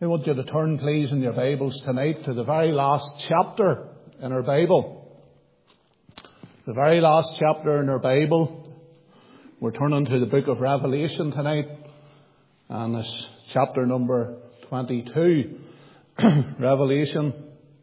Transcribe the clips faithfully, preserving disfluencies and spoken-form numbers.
I want you to turn, please, in your Bibles tonight to the very last chapter in our Bible. The very last chapter in our Bible. We're turning to the book of Revelation tonight. And it's chapter number twenty-two. Revelation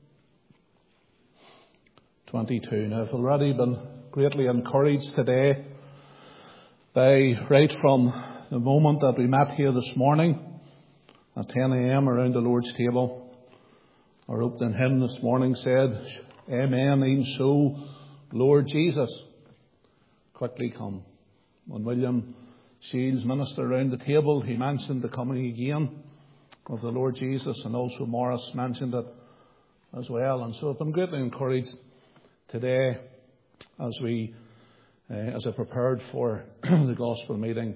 twenty-two. Now, I've already been greatly encouraged today by, right from the moment that we met here this morning at ten a.m. around the Lord's table. Our opening hymn this morning said, Amen, even so, Lord Jesus, quickly come. When William Shields ministered around the table, he mentioned the coming again of the Lord Jesus, and also Morris mentioned it as well. And so I've been greatly encouraged today as we, uh, as I prepared for the gospel meeting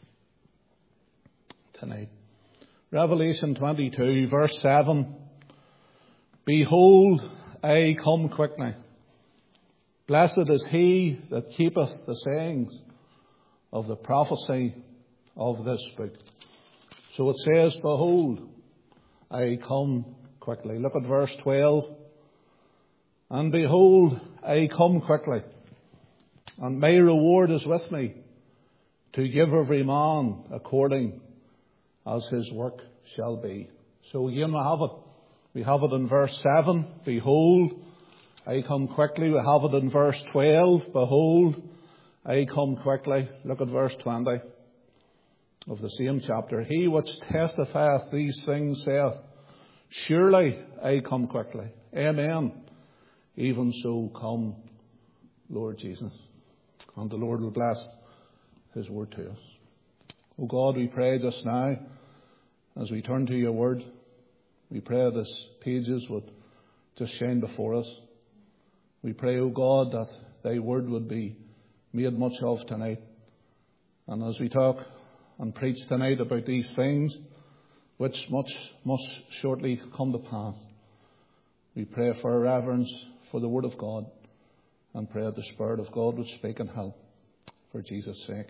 tonight. Revelation twenty-two, verse seven. Behold, I come quickly. Blessed is he that keepeth the sayings of the prophecy of this book. So it says, behold, I come quickly. Look at verse twelve. And behold, I come quickly, and my reward is with me, to give every man according as his work shall be. So again we have it. We have it in verse seven. Behold, I come quickly. We have it in verse twelve. Behold, I come quickly. Look at verse twenty of the same chapter. He which testifieth these things saith, surely I come quickly. Amen. Even so come, Lord Jesus. And the Lord will bless his word to us. O God, we pray just now, as we turn to your word, we pray this pages would just shine before us. We pray, O God, that thy word would be made much of tonight. And as we talk and preach tonight about these things, which much must shortly come to pass, we pray for a reverence for the word of God, and pray that the Spirit of God would speak and help for Jesus' sake.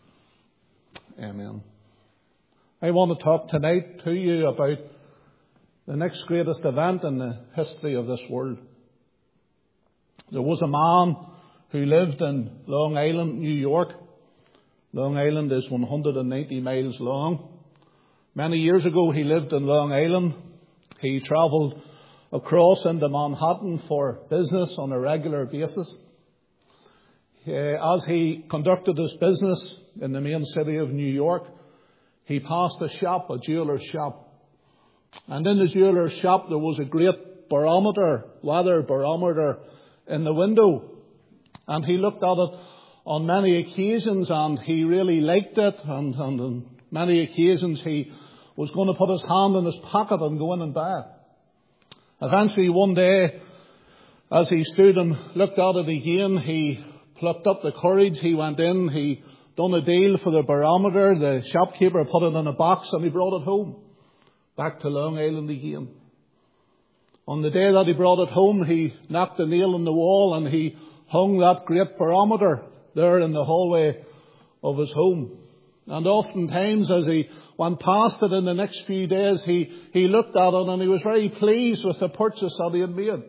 Amen. I want to talk tonight to you about the next greatest event in the history of this world. There was a man who lived in Long Island, New York. Long Island is one hundred ninety miles long. Many years ago he lived in Long Island. He travelled across into Manhattan for business on a regular basis. Uh, as he conducted his business in the main city of New York, he passed a shop, a jeweller's shop. And in the jeweller's shop there was a great barometer, weather barometer in the window. And he looked at it on many occasions and he really liked it. And, and on many occasions he was going to put his hand in his pocket and go in and buy it. Eventually one day, as he stood and looked at it again, he plucked up the courage. He went in, he done a deal for the barometer. The shopkeeper put it in a box and he brought it home, back to Long Island again. On the day that he brought it home, he knocked a nail in the wall and he hung that great barometer there in the hallway of his home. And oftentimes as he went past it in the next few days, he, he looked at it and he was very pleased with the purchase that he had made.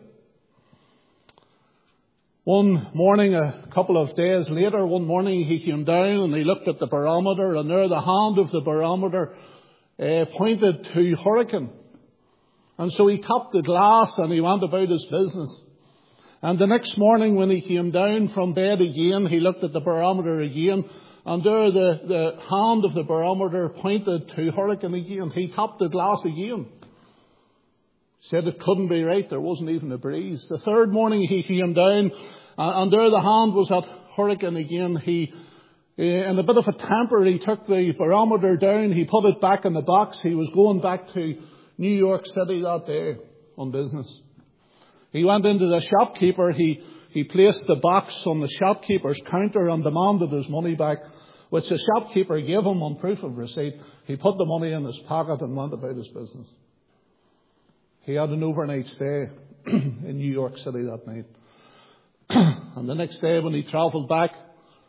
One morning, a couple of days later, one morning he came down and he looked at the barometer, and there the hand of the barometer uh, pointed to hurricane. And so he tapped the glass and he went about his business. And the next morning when he came down from bed again, he looked at the barometer again, and there the, the hand of the barometer pointed to hurricane again. He tapped the glass again. Said it couldn't be right. There wasn't even a breeze. The third morning he came down, and there the hand was at hurricane again. He, in a bit of a temper, he took the barometer down. He put it back in the box. He was going back to New York City that day on business. He went into the shopkeeper. He, he placed the box on the shopkeeper's counter and demanded his money back, which the shopkeeper gave him on proof of receipt. He put the money in his pocket and went about his business. He had an overnight stay in New York City that night. And the next day when he travelled back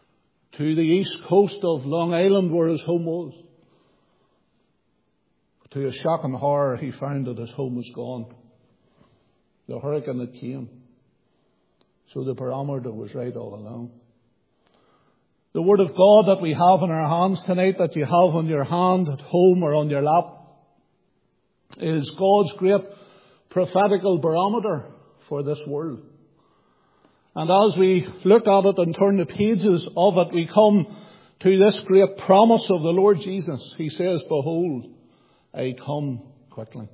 to the east coast of Long Island where his home was, to his shock and horror, he found that his home was gone. The hurricane had came. So the barometer was right all along. The Word of God that we have in our hands tonight, that you have on your hand at home or on your lap, is God's great prophetical barometer for this world. And as we look at it and turn the pages of it, we come to this great promise of the Lord Jesus. He says, "Behold, I come quickly."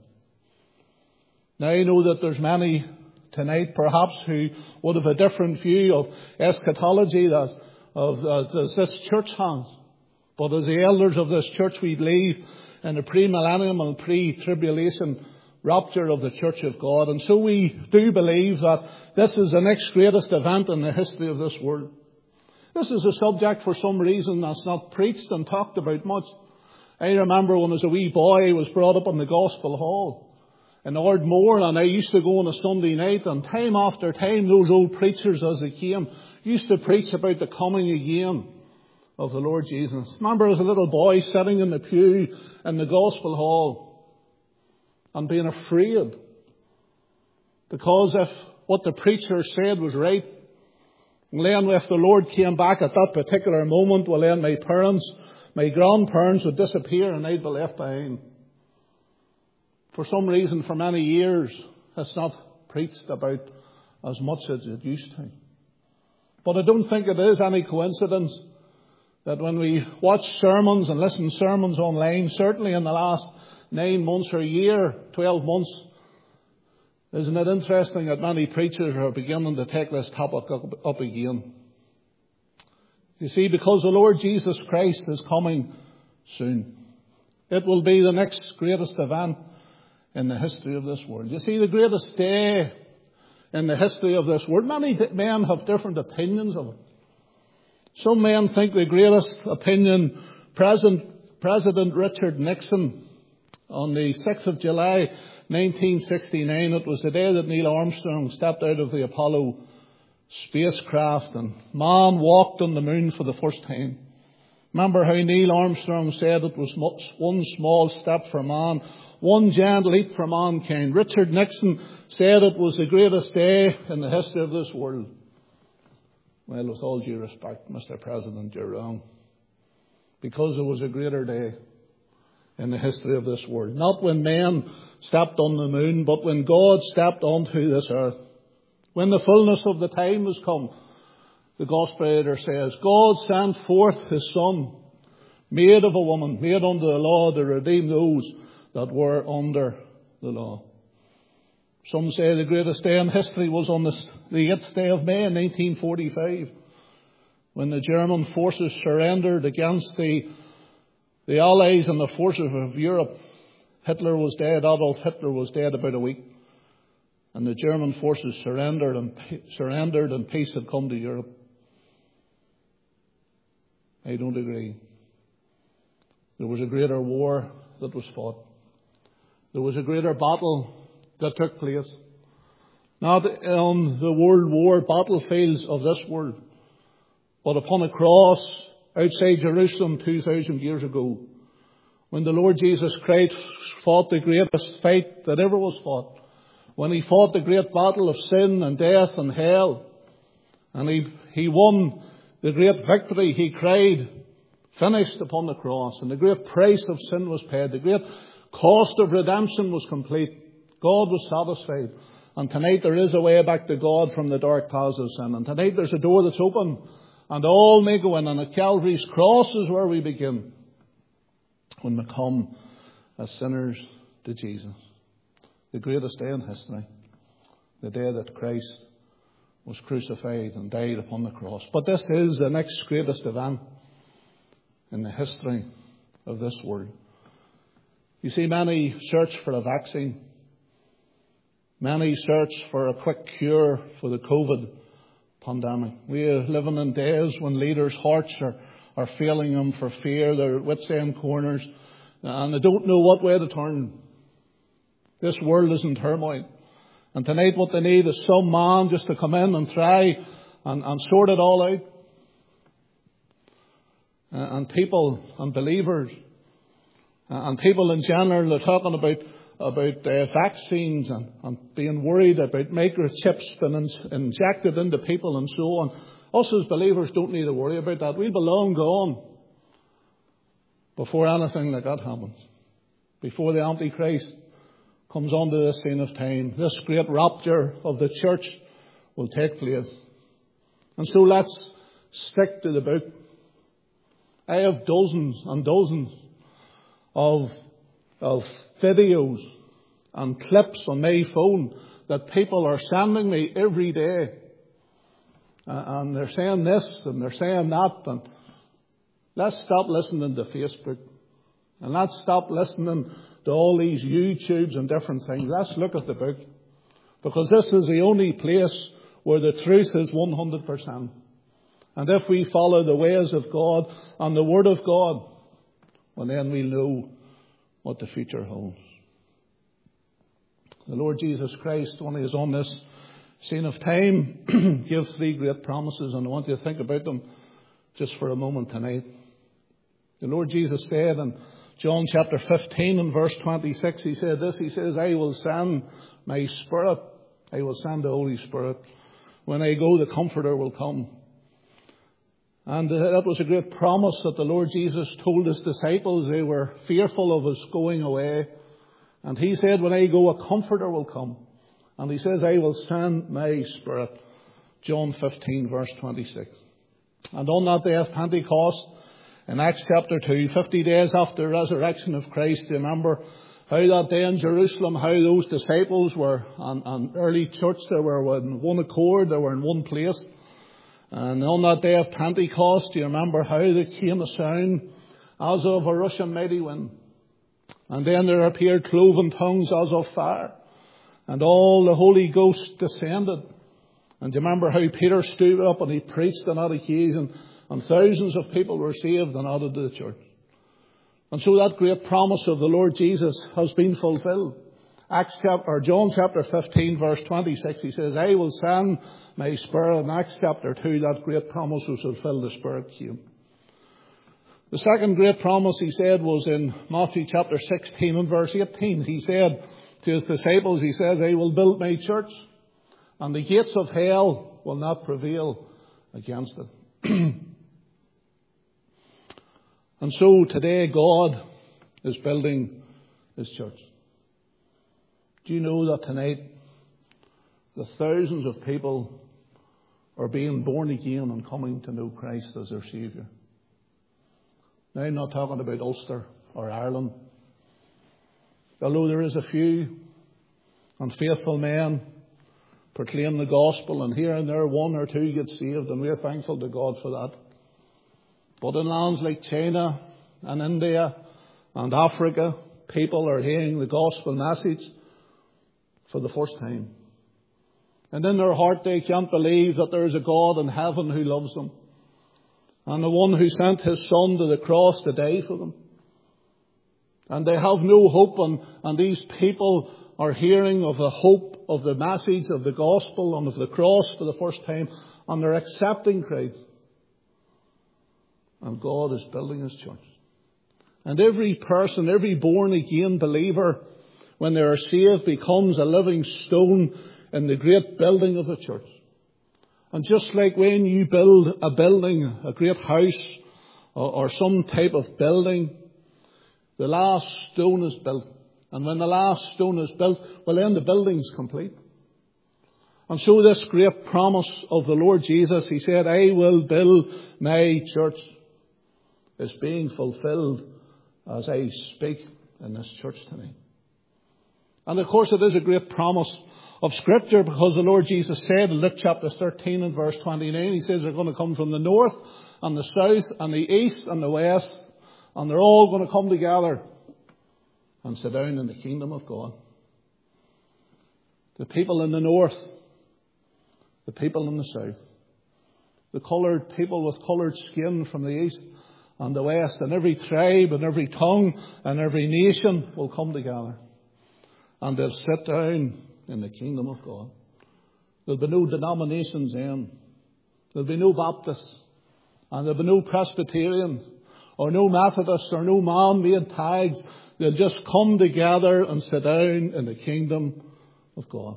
Now I know that there's many tonight perhaps who would have a different view of eschatology that of uh, as this church has. But as the elders of this church, we believe in the pre-millennium and pre-tribulation rapture of the church of God. And so we do believe that this is the next greatest event in the history of this world. This is a subject for some reason that's not preached and talked about much. I remember when I was a wee boy, I was brought up in the Gospel Hall in Ardmore, and I used to go on a Sunday night, and time after time those old preachers as they came used to preach about the coming again of the Lord Jesus. Remember as a little boy sitting in the pew in the Gospel Hall and being afraid, because if what the preacher said was right, and then if the Lord came back at that particular moment, well then my parents, my grandparents would disappear and I'd be left behind. For some reason, for many years, it's not preached about as much as it used to. But I don't think it is any coincidence that when we watch sermons and listen to sermons online, certainly in the last nine months or a year, twelve months, isn't it interesting that many preachers are beginning to take this topic up, up again? You see, because the Lord Jesus Christ is coming soon. It will be the next greatest event in the history of this world. You see, the greatest day in the history of this world, many men have different opinions of it. Some men think the greatest opinion, President, President Richard Nixon, on the sixth of July, nineteen sixty-nine, it was the day that Neil Armstrong stepped out of the Apollo spacecraft and man walked on the moon for the first time. Remember how Neil Armstrong said it was much, one small step for man, one giant leap for mankind. Richard Nixon said it was the greatest day in the history of this world. Well, with all due respect, Mister President, you're wrong. Because it was a greater day in the history of this world. Not when men stepped on the moon, but when God stepped onto this earth. When the fullness of the time was come, the Gospel writer says, God sent forth His Son, made of a woman, made under the law, to redeem those that were under the law. Some say the greatest day in history was on this, the eighth day of May in nineteen forty-five, when the German forces surrendered against the, the Allies and the forces of Europe. Hitler was dead, Adolf Hitler was dead about a week. And the German forces surrendered and surrendered and peace had come to Europe. I don't agree. There was a greater war that was fought. There was a greater battle that took place. Not on the world war battlefields of this world, but upon a cross outside Jerusalem two thousand years ago, when the Lord Jesus Christ fought the greatest fight that ever was fought. When He fought the great battle of sin and death and hell, and he, he won the great victory, He cried, finished, upon the cross, and the great price of sin was paid. The great cost of redemption was complete. God was satisfied. And tonight there is a way back to God from the dark paths of sin. And tonight there's a door that's open, and all may go in. And at Calvary's cross is where we begin, when we come as sinners to Jesus. The greatest day in history. The day that Christ was crucified and died upon the cross. But this is the next greatest event in the history of this world. You see, many search for a vaccine. Many search for a quick cure for the COVID pandemic. We are living in days when leaders' hearts are, are failing them for fear. They're at wits' end corners and they don't know what way to turn. This world is in turmoil. And tonight what they need is some man just to come in and try and, and sort it all out. Uh, and people and believers And people in general are talking about about uh, vaccines and, and being worried about microchips being in, injected into people and so on. Us as believers don't need to worry about that. We'll be long gone before anything like that happens. Before the Antichrist comes onto the scene of time, this great rapture of the church will take place. And so let's stick to the book. I have dozens and dozens of of videos and clips on my phone that people are sending me every day. Uh, and they're saying this and they're saying that. And let's stop listening to Facebook. And let's stop listening to all these YouTubes and different things. Let's look at the book. Because this is the only place where the truth is one hundred percent. And if we follow the ways of God and the Word of God, well, then we'll know what the future holds. The Lord Jesus Christ, when he is on this scene of time, gives three great promises, and I want you to think about them just for a moment tonight. The Lord Jesus said in John chapter fifteen and verse twenty-six, he said this, he says, I will send my Spirit, I will send the Holy Spirit. When I go, the Comforter will come. And that was a great promise that the Lord Jesus told his disciples. They were fearful of his going away. And he said, when I go, a Comforter will come. And he says, I will send my Spirit. John fifteen, verse twenty-six. And on that day of Pentecost, in Acts chapter two, fifty days after the resurrection of Christ, you remember how that day in Jerusalem, how those disciples were, and, and early church, they were in one accord, they were in one place. And on that day of Pentecost, you remember how there came a sound as of a rushing mighty wind. And then there appeared cloven tongues as of fire. And all the Holy Ghost descended. And you remember how Peter stood up and he preached on that occasion. And thousands of people were saved and added to the church. And so that great promise of the Lord Jesus has been fulfilled. Acts chapter, or John chapter fifteen, verse twenty-six, he says, I will send my Spirit. In Acts chapter two, that great promise was fulfilled. The Spirit came. The second great promise, he said, was in Matthew chapter sixteen and verse eighteen. He said to his disciples, he says, I will build my church, and the gates of hell will not prevail against it. And so today God is building his church. Do you know that tonight the thousands of people are being born again and coming to know Christ as their Saviour? Now, I'm not talking about Ulster or Ireland. Although there is a few unfaithful men proclaim the gospel, and here and there one or two get saved, and we're thankful to God for that. But in lands like China and India and Africa, people are hearing the gospel message for the first time. And in their heart they can't believe that there is a God in heaven who loves them. And the one who sent his Son to the cross to die for them. And they have no hope, and, and these people are hearing of the hope of the message of the gospel and of the cross for the first time, and they're accepting Christ. And God is building his church. And every person, every born again believer, when they are saved, becomes a living stone in the great building of the church. And just like when you build a building, a great house, or, or some type of building, the last stone is built. And when the last stone is built, well, then the building's complete. And so this great promise of the Lord Jesus, he said, I will build my church, is being fulfilled as I speak in this church tonight. And of course it is a great promise of Scripture, because the Lord Jesus said in Luke chapter thirteen and verse twenty-nine, he says they're going to come from the north and the south and the east and the west, and they're all going to come together and sit down in the kingdom of God. The people in the north, the people in the south, the coloured people with coloured skin from the east and the west, and every tribe and every tongue and every nation will come together. And they'll sit down in the kingdom of God. There'll be no denominations then. There'll be no Baptists. And there'll be no Presbyterians. or no Methodist or no man-made tags. They'll just come together and sit down in the kingdom of God.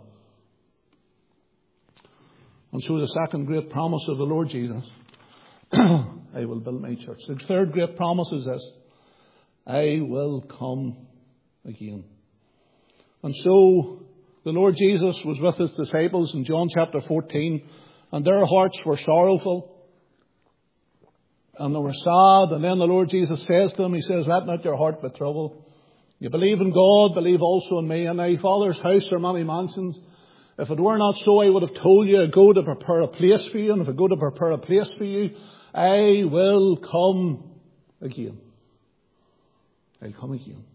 And so the second great promise of the Lord Jesus, I will build my church. The third great promise is this: I will come again. And so the Lord Jesus was with his disciples in John chapter fourteen, and their hearts were sorrowful and they were sad. And then the Lord Jesus says to them, he says, let not your heart be troubled. You believe in God, believe also in me. In my Father's house are many mansions. If it were not so, I would have told you, go to prepare a place for you. And if I go to prepare a place for you, I will come again. I'll come again.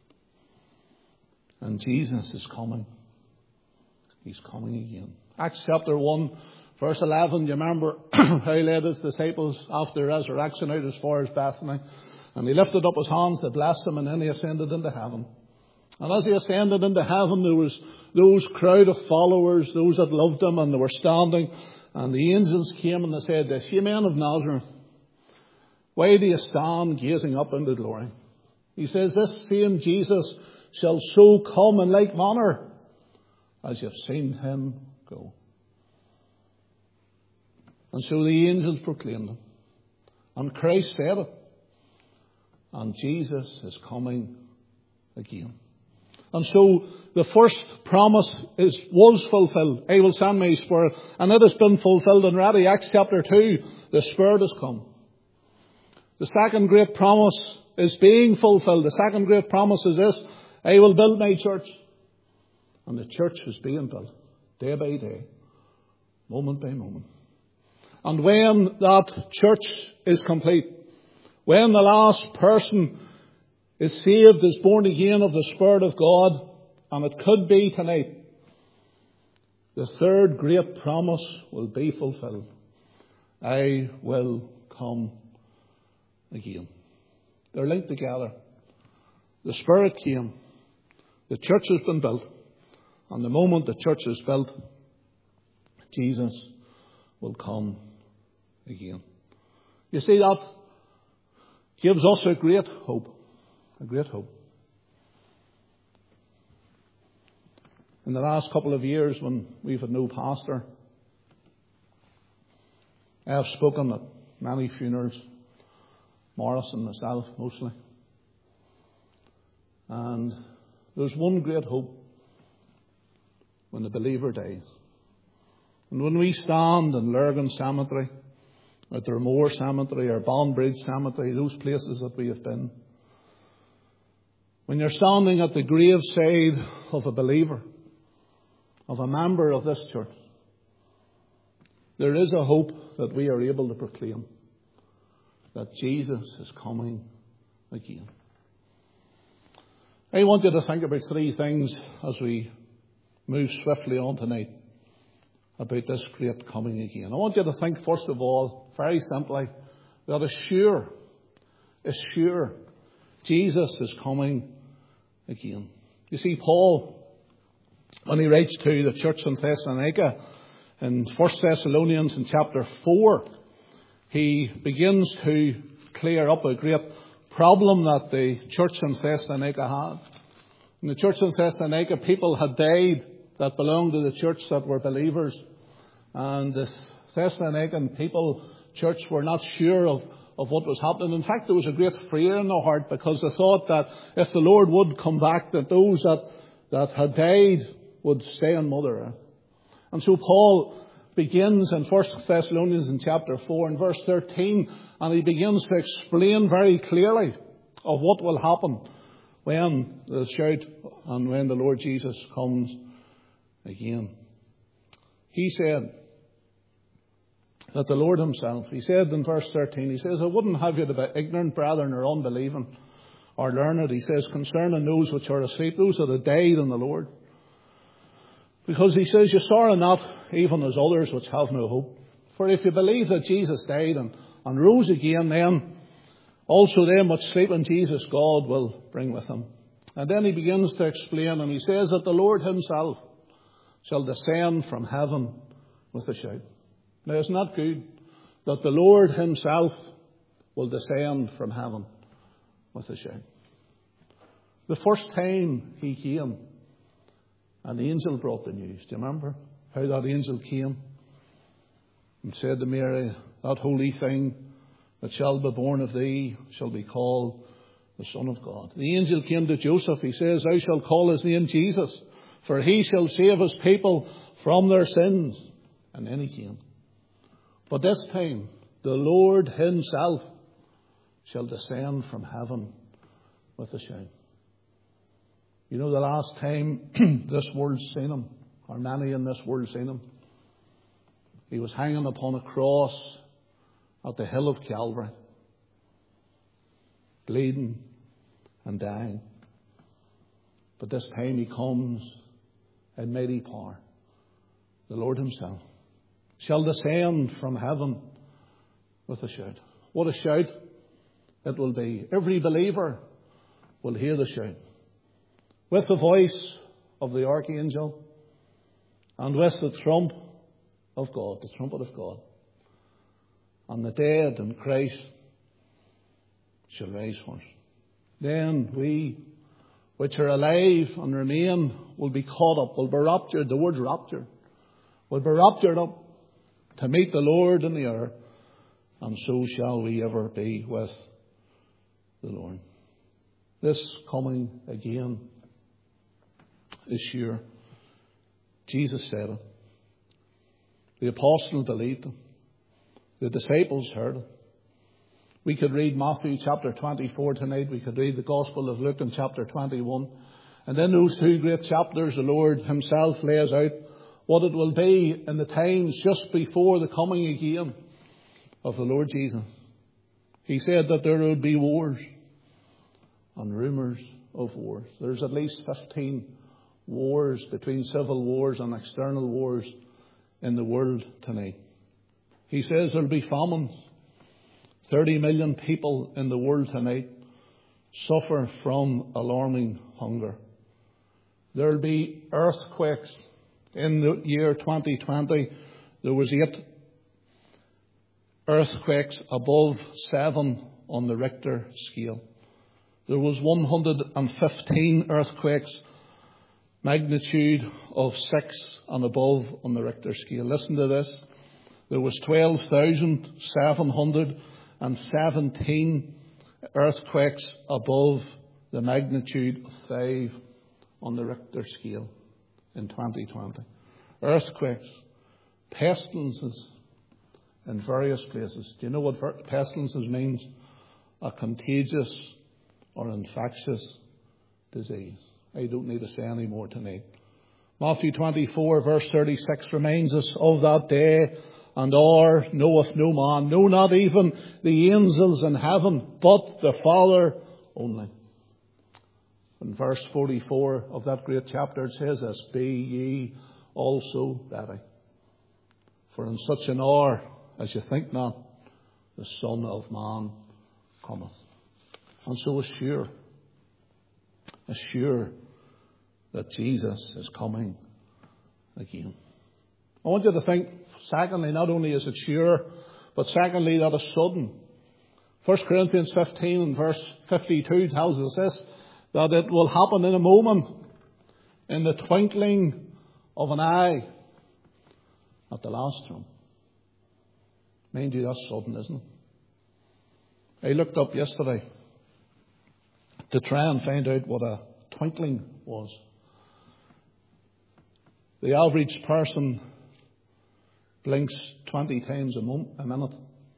And Jesus is coming. He's coming again. Acts chapter one, verse eleven. You remember how he led his disciples after resurrection out as far as Bethany. And he lifted up his hands to bless them, and then he ascended into heaven. And as he ascended into heaven, there was those crowd of followers, those that loved him, and they were standing. And the angels came and they said this, ye men of Nazareth, why do you stand gazing up into glory? He says, this same Jesus shall so come in like manner as you've seen him go. And so the angels proclaimed him. And Christ said it. And Jesus is coming again. And so the first promise is was fulfilled. I will send my Spirit. And it has been fulfilled already. Acts chapter two, the Spirit has come. The second great promise is being fulfilled. The second great promise is this: I will build my church. And the church is being built day by day, moment by moment. And when that church is complete, when the last person is saved, is born again of the Spirit of God, and it could be tonight, the third great promise will be fulfilled. I will come again. They're linked together. The Spirit came. The church has been built. And the moment the church is built, Jesus will come again. You see, that gives us a great hope. A great hope. In the last couple of years, when we've had no pastor, I have spoken at many funerals, Morris and myself mostly. And there's one great hope when the believer dies. And when we stand in Lurgan Cemetery, at the Ramore Cemetery, or Bondbridge Cemetery, those places that we have been, when you're standing at the graveside of a believer, of a member of this church, there is a hope that we are able to proclaim that Jesus is coming again. I want you to think about three things as we move swiftly on tonight about this great coming again. I want you to think, first of all, very simply, that it's sure, it's sure Jesus is coming again. You see, Paul, when he writes to the church in Thessalonica, in First Thessalonians in chapter four, he begins to clear up a great problem that the church in Thessalonica had. In the church in Thessalonica, people had died that belonged to the church that were believers. And the Thessalonican people, church, were not sure of, of what was happening. In fact, there was a great fear in their heart, because they thought that if the Lord would come back, that those that, that had died would stay on Mother Earth. And so Paul begins in First Thessalonians in chapter four and verse thirteen, and he begins to explain very clearly of what will happen when the shout and when the Lord Jesus comes again. He said that the Lord himself, he said in verse thirteen, he says, I wouldn't have you to be ignorant, brethren, or unbelieving, or learned. He says, concerning those which are asleep, those that have died in the Lord. Because he says, you sorrow not, even as others which have no hope. For if you believe that Jesus died and, and rose again, then also them which sleep in Jesus God will bring with him. And then he begins to explain, and he says that the Lord himself shall descend from heaven with a shout. Now, isn't that good? That the Lord himself will descend from heaven with a shout. The first time he came, an angel brought the news. Do you remember how that angel came and said to Mary, that holy thing that shall be born of thee shall be called the Son of God. The angel came to Joseph. He says, thou shalt call his name Jesus, for he shall save his people from their sins. And then he came. But this time, the Lord himself shall descend from heaven with a shout. You know, the last time this world's seen him, or many in this world seen him, he was hanging upon a cross at the hill of Calvary, bleeding and dying. But this time he comes in mighty power. The Lord himself shall descend from heaven with a shout. What a shout it will be. Every believer will hear the shout, with the voice of the archangel and with the trump of God, the trumpet of God. And the dead in Christ shall rise first. Then we which are alive and remain will be caught up, will be raptured. The word raptured. Will be raptured up to meet the Lord in the air. And so shall we ever be with the Lord. This coming again is sure. Jesus said it. The apostles believed him. The disciples heard it. We could read Matthew chapter twenty-four tonight. We could read the Gospel of Luke in chapter twenty-one. And in those two great chapters, the Lord himself lays out what it will be in the times just before the coming again of the Lord Jesus. He said that there would be wars and rumours of wars. There's at least fifteen wars, between civil wars and external wars, in the world tonight. He says there'll be famines. thirty million people in the world tonight suffer from alarming hunger. There'll be earthquakes. In the year twenty twenty, there was eight earthquakes above seven on the Richter scale. There was one hundred fifteen earthquakes magnitude of six and above on the Richter scale. Listen to this. There was twelve thousand seven hundred seventeen earthquakes above the magnitude of five on the Richter scale in twenty twenty. Earthquakes, pestilences in various places. Do you know what pestilences means? A contagious or infectious disease. I don't need to say any more tonight. Matthew twenty-four verse thirty-six reminds us of that day and hour knoweth no man, no, not even the angels in heaven, but the Father only. In verse forty-four of that great chapter it says this, be ye also ready. For in such an hour as you think not, the Son of Man cometh. And so assure, assure that Jesus is coming again. I want you to think, secondly, not only is it sure, but secondly, that it's sudden. First Corinthians fifteen and verse fifty-two tells us this, that it will happen in a moment, in the twinkling of an eye, at the last trump. Mind you, that's sudden, isn't it? I looked up yesterday to try and find out what a twinkling was. The average person blinks twenty times a, mo- a minute.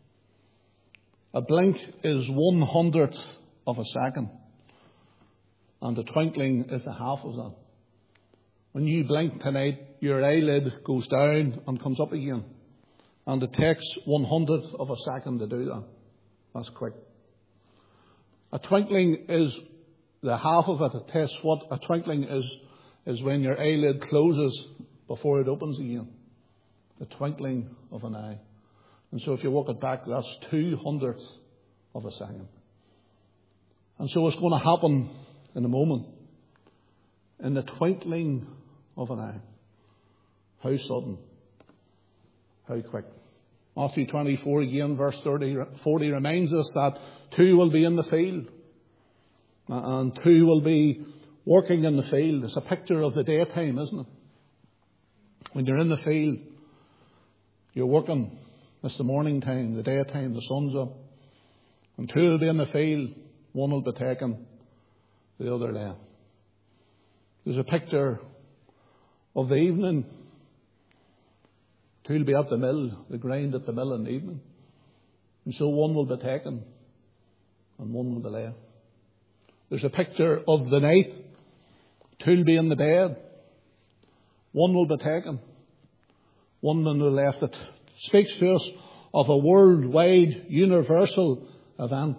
A blink is one hundredth of a second. And the twinkling is the half of that. When you blink tonight, your eyelid goes down and comes up again. And it takes one hundredth of a second to do that. That's quick. A twinkling is the half of it. It tests what a twinkling is, is when your eyelid closes before it opens again. The twinkling of an eye. And so if you work it back, that's two hundredths of a second. And so it's going to happen in a moment. In the twinkling of an eye. How sudden. How quick. Matthew twenty-four again, verse thirty, forty reminds us that two will be in the field. And two will be working in the field. It's a picture of the daytime, isn't it? When you're in the field, you're working. It's the morning time, the daytime, the sun's up. And two will be in the field. One will be taken, the other left. There's a picture of the evening. Two will be at the mill, the grind at the mill in the evening. And so one will be taken and one will be left. There's a picture of the night. Two will be in the bed. One will be taken. One will be left. It speaks to us of a worldwide, universal event.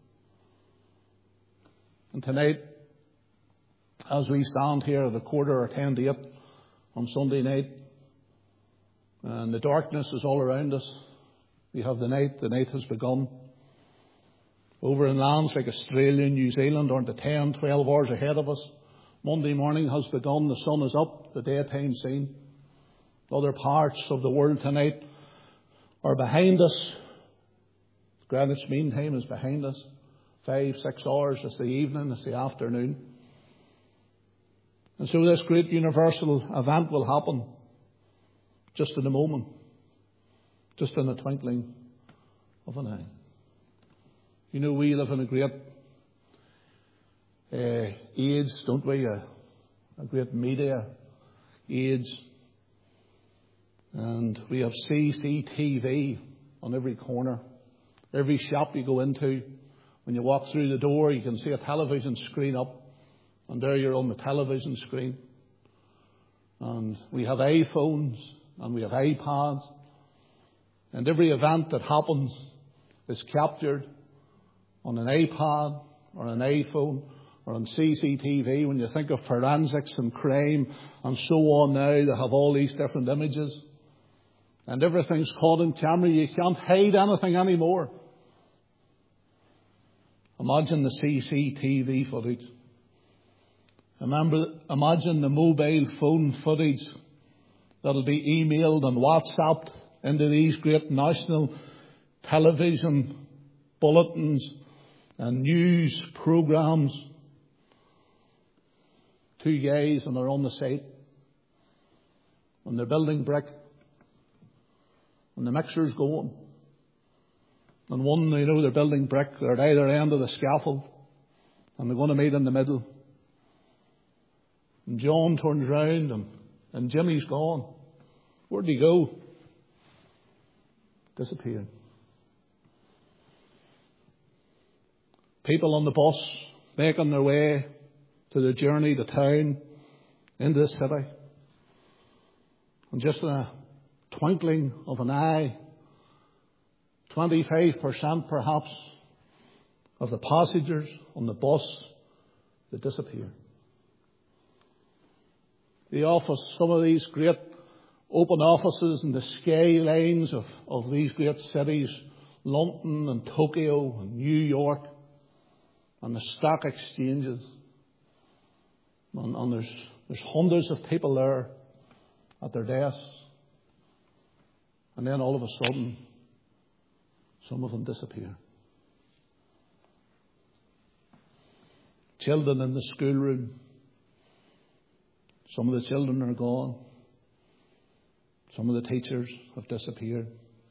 And tonight, as we stand here at a quarter or ten to eight on Sunday night, and the darkness is all around us, we have the night. The night has begun. Over in lands like Australia and New Zealand aren't the ten, twelve hours ahead of us. Monday morning has begun. The sun is up. The daytime scene. Other parts of the world tonight are behind us. Greenwich Mean Time is behind us. Five, six hours. It's the evening. It's the afternoon. And so this great universal event will happen just in a moment. Just in the twinkling of an eye. You know, we live in a great uh, age, don't we? A, a great media age. And we have C C T V on every corner. Every shop you go into, when you walk through the door, you can see a television screen up. And there you're on the television screen. And we have iPhones and we have iPads. And every event that happens is captured on an iPad or an iPhone or on C C T V. When you think of forensics and crime and so on now, they have all these different images. And everything's caught in camera. You can't hide anything anymore. Imagine the C C T V footage. Remember, imagine the mobile phone footage that'll be emailed and WhatsApped into these great national television bulletins and news programs. Two guys and they're on the site and they're building brick and the mixer's going. And one, you know, they're building brick. They're at either end of the scaffold and they're going to meet in the middle. And John turns round and, and Jimmy's gone. Where'd he go? Disappeared. People on the bus making their way to the journey to town, into the city. And just in a twinkling of an eye, twenty-five percent perhaps of the passengers on the bus, they disappear. The office, some of these great open offices and the skylines of, of these great cities, London and Tokyo and New York, and the stock exchanges. And, and there's, there's hundreds of people there at their desks. And then all of a sudden, some of them disappear. Children in the schoolroom. Some of the children are gone. Some of the teachers have disappeared.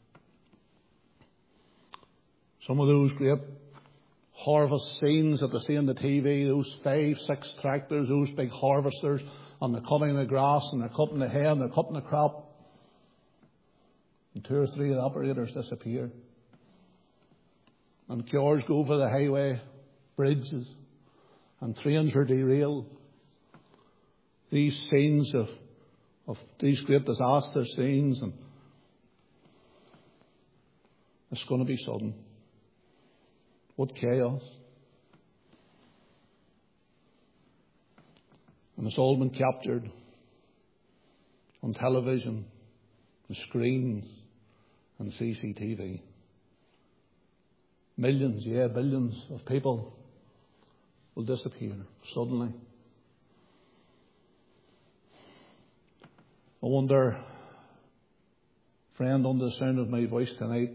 Some of those great harvest scenes that they see on the T V, those five, six tractors, those big harvesters, and they're cutting the grass and they're cutting the hay and they're cutting the crop. And two or three of the operators disappear. And cars go over the highway bridges and trains are derailed. These scenes of, of these great disaster scenes, and it's going to be sudden. What chaos. And it's all been captured on television, and screens, and C C T V. Millions, yeah, billions of people will disappear suddenly. I wonder, Friend, under the sound of my voice tonight,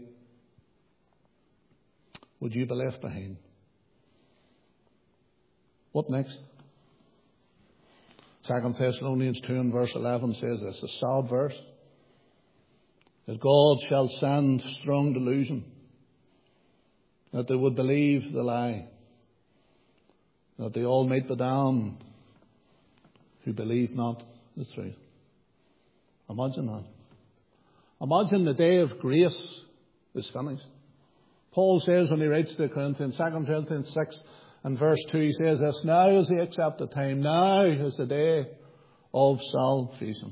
would you be left behind? What next? Second Thessalonians two and verse eleven says this, a sad verse, that God shall send strong delusion, that they would believe the lie, that they all might be damned who believe not the truth. Imagine that. Imagine the day of grace is finished. Paul says when he writes to the Corinthians, Second Corinthians six and verse two, he says this, now is the accepted time, now is the day of salvation.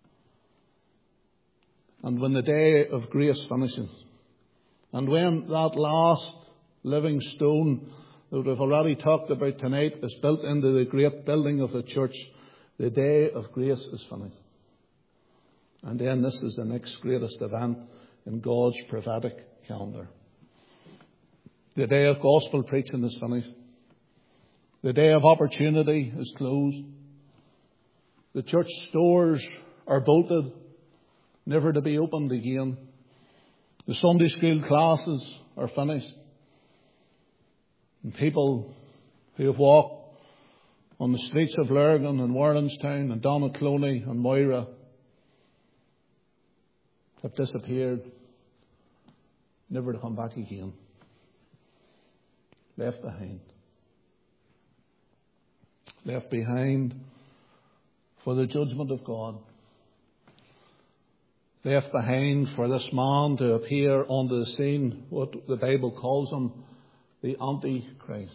And when the day of grace finishes, and when that last living stone that we've already talked about tonight is built into the great building of the church, the day of grace is finished. And then this is the next greatest event in God's prophetic calendar. The day of gospel preaching is finished. The day of opportunity is closed. The church stores are bolted, never to be opened again. The Sunday school classes are finished. And people who have walked on the streets of Lurgan and Warrenstown and Donaghcloney and Moira have disappeared, never to come back again. Left behind. Left behind for the judgment of God. Left behind for this man to appear onto the scene, what the Bible calls him, the Antichrist,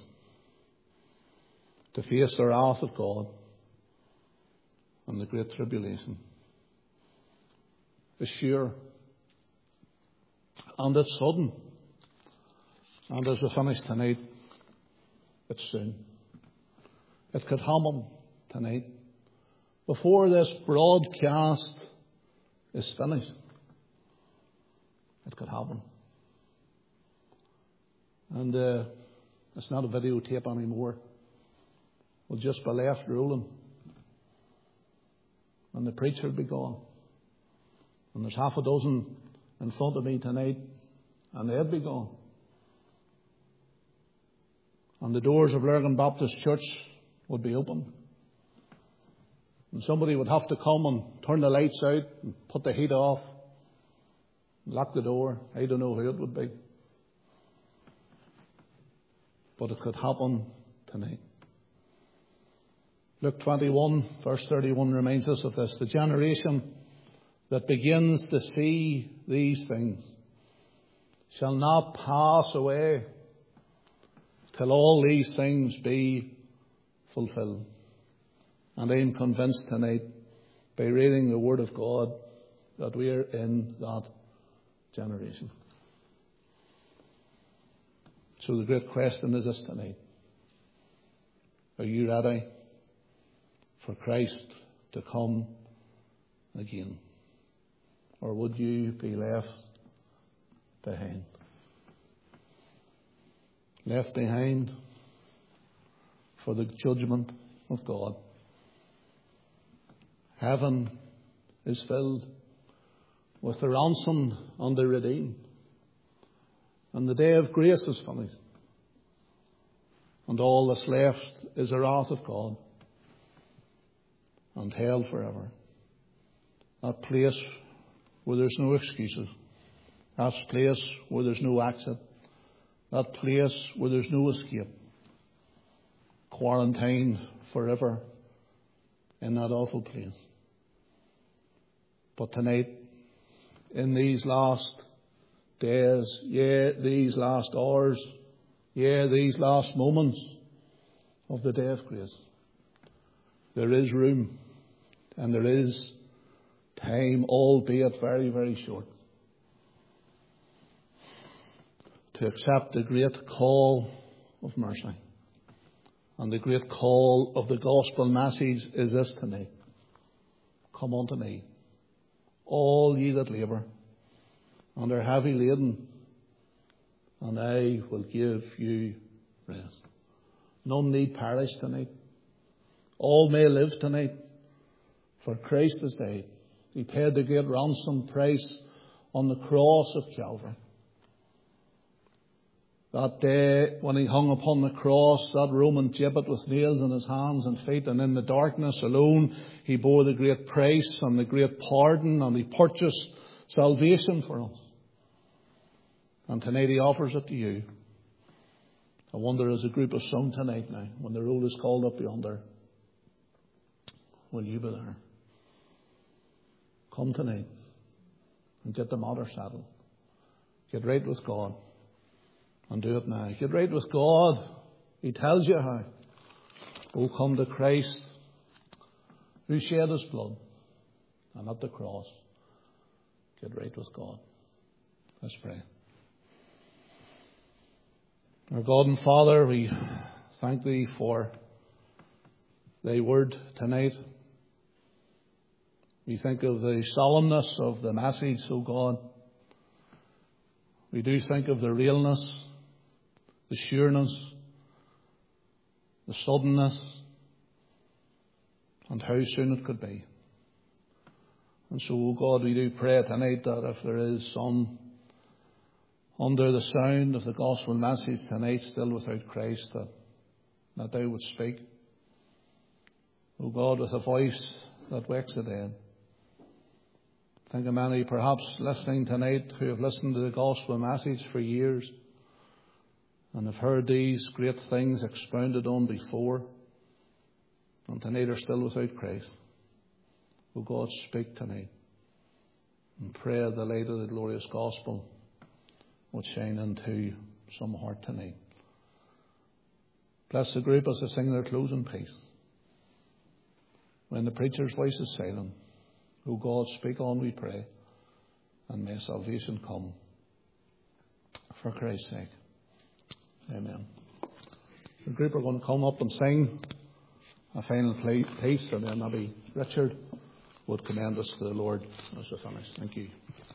to face the wrath of God and the great tribulation. It's sure, and it's sudden, and as we finish tonight, it's soon. It could happen tonight, before this broadcast is finished. It could happen. And uh, it's not a videotape anymore. We'll just be left rolling. And the preacher will be gone. And there's half a dozen in front of me tonight, and they'll be gone. And the doors of Lurgan Baptist Church would be open. And somebody would have to come and turn the lights out and put the heat off, lock the door. I don't know who it would be. But it could happen tonight. Luke twenty-one, verse thirty-one reminds us of this. The generation that begins to see these things shall not pass away till all these things be fulfilled. And I am convinced tonight, by reading the Word of God, that we are in that generation. So the great question is this tonight. Are you ready for Christ to come again? Or would you be left behind? Left behind for the judgment of God. Heaven is filled with the ransomed and the redeemed. And the day of grace is finished. And all that's left is the wrath of God and hell forever. That place where there's no excuses. That place where there's no exit. That place where there's no escape. Quarantined forever in that awful place. But tonight, in these last days, yeah, these last hours, yeah, these last moments of the day of grace, there is room and there is time, albeit very, very short, to accept the great call of mercy. And the great call of the gospel message is this tonight. Come unto me, all ye that labour and are heavy laden, and I will give you rest. None need perish tonight. All may live tonight, for Christ has died. He paid the great ransom price on the cross of Calvary. That day when he hung upon the cross, that Roman gibbet with nails in his hands and feet, and in the darkness alone he bore the great price and the great pardon, and he purchased salvation for us. And tonight he offers it to you. I wonder, as a group of sung tonight now, when the roll is called up yonder, will you be there? Come tonight and get the matter settled. Get right with God. And do it now. Get right with God. He tells you how. Oh, come to Christ, who shed his blood, and at the cross, get right with God. Let's pray. Our God and Father, we thank Thee for Thy word tonight. We think of the solemnness of the message, O God. We do think of the realness, the sureness, the suddenness, and how soon it could be. And so, O God, we do pray tonight that if there is some under the sound of the gospel message tonight still without Christ, that, that Thou would speak, O God, with a voice that wakes the dead. Think of many perhaps listening tonight who have listened to the gospel message for years and have heard these great things expounded on before, and tonight are still without Christ. O God, speak tonight, and pray the light of the glorious gospel would shine into some heart tonight. Bless the group as they sing their closing piece. When the preacher's voice is silent, O God, speak on, we pray, and may salvation come for Christ's sake. Amen. The group are going to come up and sing a final piece, and then maybe Richard would commend us to the Lord as we finish. Thank you.